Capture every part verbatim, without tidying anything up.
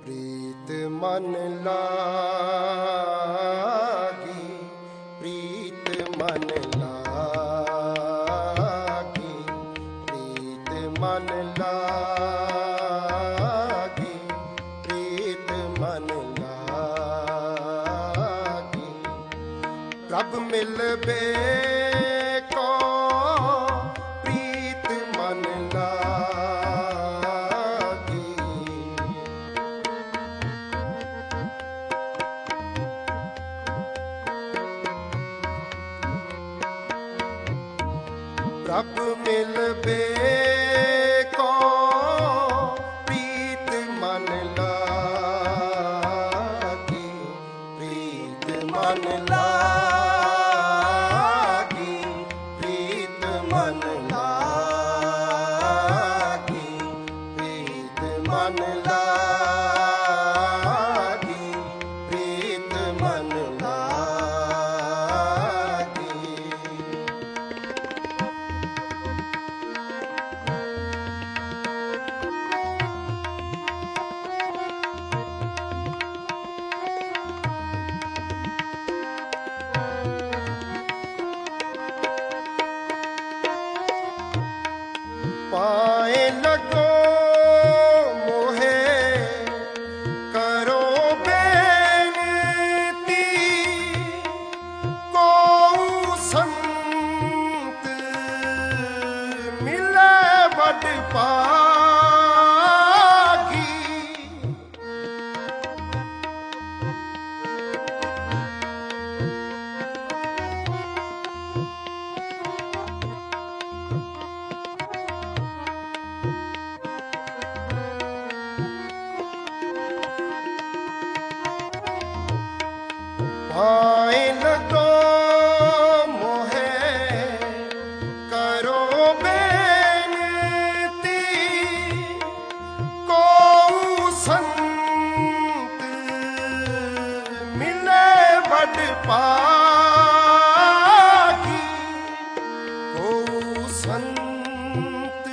प्रीत मन लागी, प्रीत मन लागी, प्रीत मन लागी, प्रीत मन लागी। प्रभ मिलबे को प्रीत मन लागी। प्रभ मिलबे को प्रीत मन लागी, प्रीत मन लागी, प्रीत मन लागी, प्रीत मन लागी, प्रीत मन लागी। पाए लगो मोहे करो बेनती, को संत मिले बड़ पागी। पाए लगो मोहे करो बेनती, को संत मिले बड़ पागी। को संत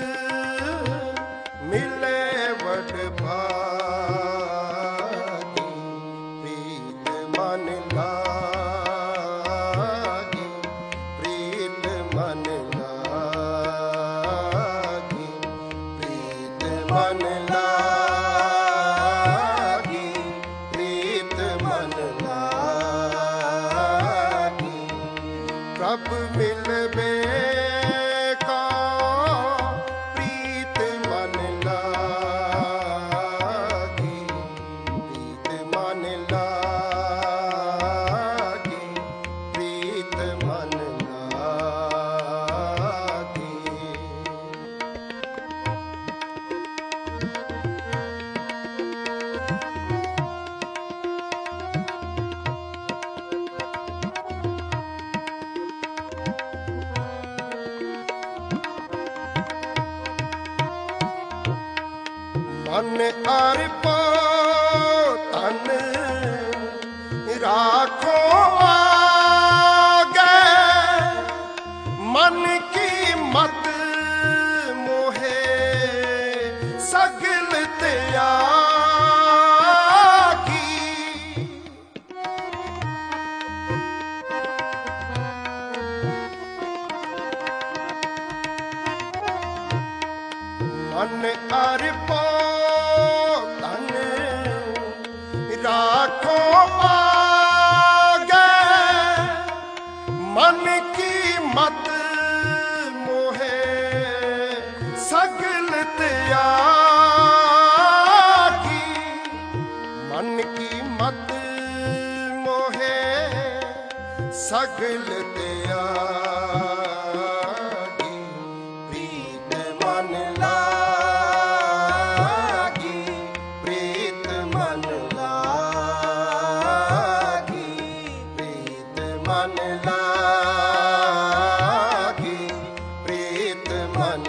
मिले बड़ पागी। प्रीत मन लागी, प्रीत मन लागी, प्रीत मन लागी, प्रीत मन लागी। प्रभ मिलबे का प्रीत मन लागी, प्रीत मन लागी, प्रीत मन लागी। मन अर्पो तन राखो आगे, मन की मत मोहे सगल त्यागी। मन अर्पो तन राखो आगे, मन की मत मोहे सगल त्यागी। मन की मत मोहे सगल त्यागी। प्रीत मन लागी, प्रीत मन लागी, प्रीत मन लागी, प्रीत मन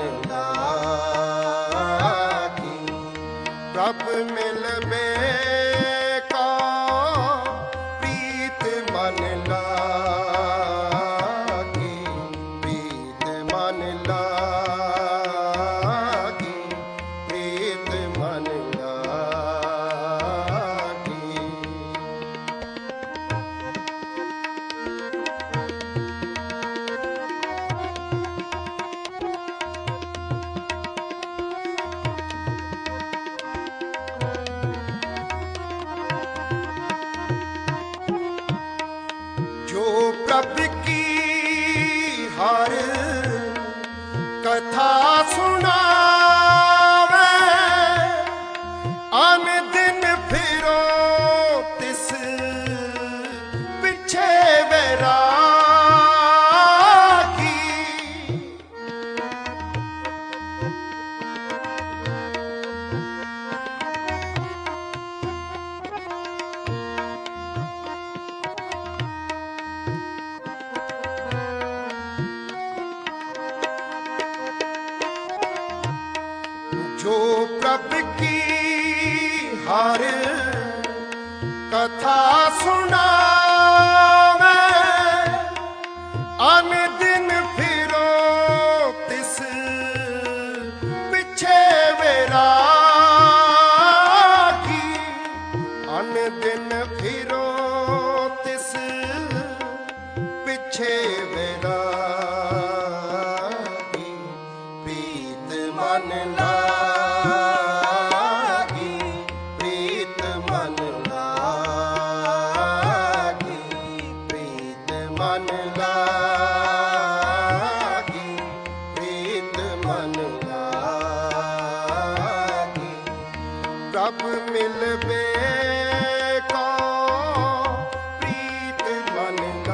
लागी। प्रभ मिलबे का प्रीत मन लागी, प्रीत मन लागी, प्रीत मन लागी। आन दिन फिरो तिस पिछे वैरागी। जो प्रभु की हर कथा सुनावे, अन दिन फिरो तिस पिछे वैरागी। अन दिन फिरो तिस पिछे वैरागी। प्रीत मन लागी, प्रीत मन लागी, प्रीत मन लागी, प्रीत मन लागी। प्रभु मिलबे को प्रीत मन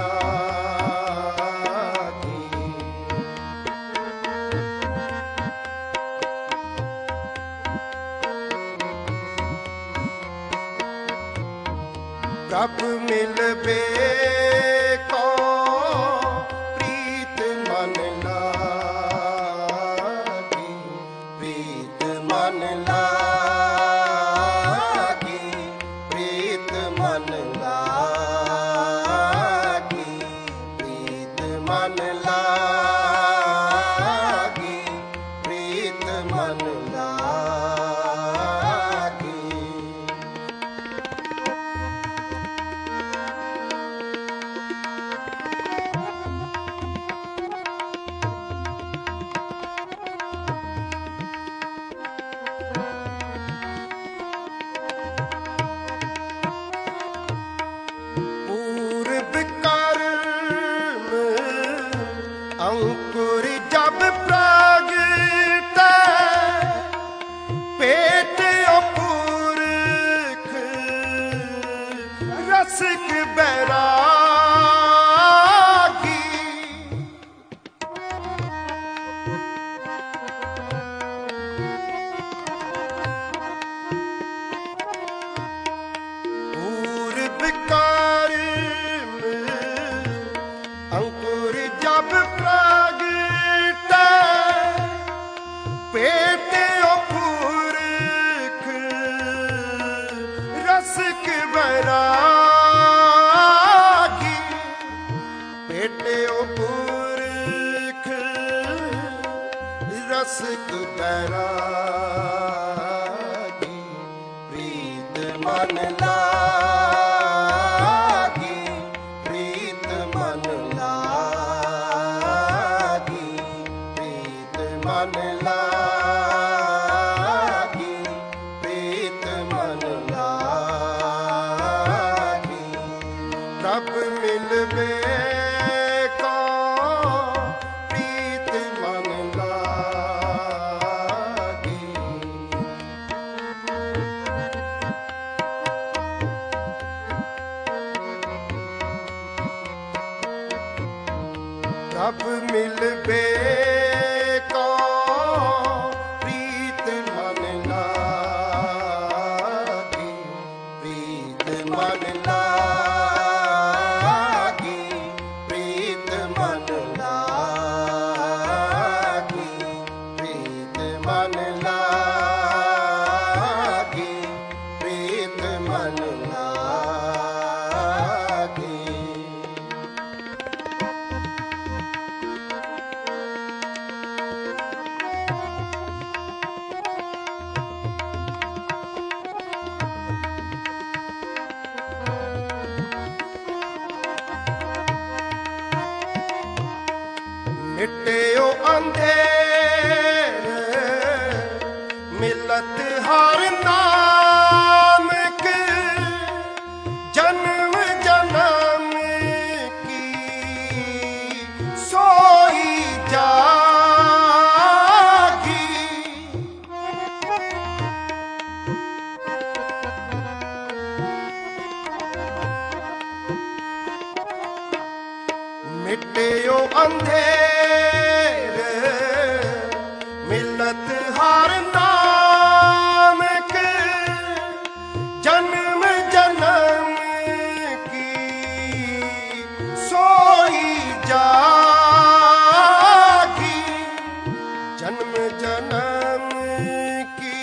लागी। प्रभु मिलबे को प्रीत मन लागी, प्रीत मन लागी, प्रीत मन लागी, प्रीत मन लागी, प्रीत मन लागी। पूर्व कर्म अंकुर जब प्रागटे, पेट अपूर्ख रसिक बैरागी। पूर्व कर्म अंकुर जब प्रागटे, पेट अपूर्ख रसिक बैरागी। पेट अपूर्ख रसिक बैरागी। प्रीत मन लागी, प्रीत मन लागी, प्रीत मन लागी, प्रीत मन लागी। प्रभु मिलबे को प्रीत मन लागी। प्रभु मिलबे को प्रीत मन लागी, प्रीत मन लागी, अंधेर मिलत हर नानक जन्म जन्म की सोई जागी जन्म जन्म की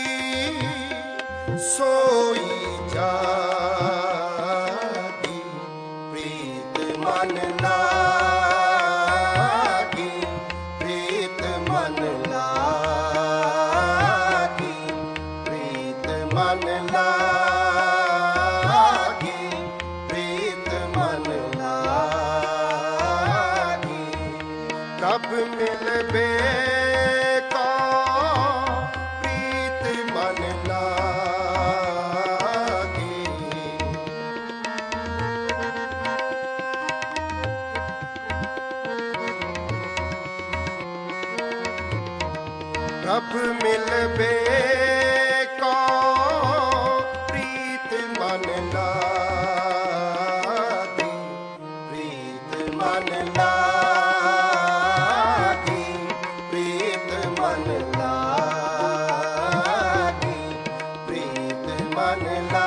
सोई जागी प्रीत मन लागी प्रीत मन लागी प्रीत मन लागी प्रीत मन लागी कब मिलबे को प्रीत मन लागी कब मिलबे को प्रीत मन लागी प्रीत मन लागी प्रीत मन लागी प्रीत मन लागी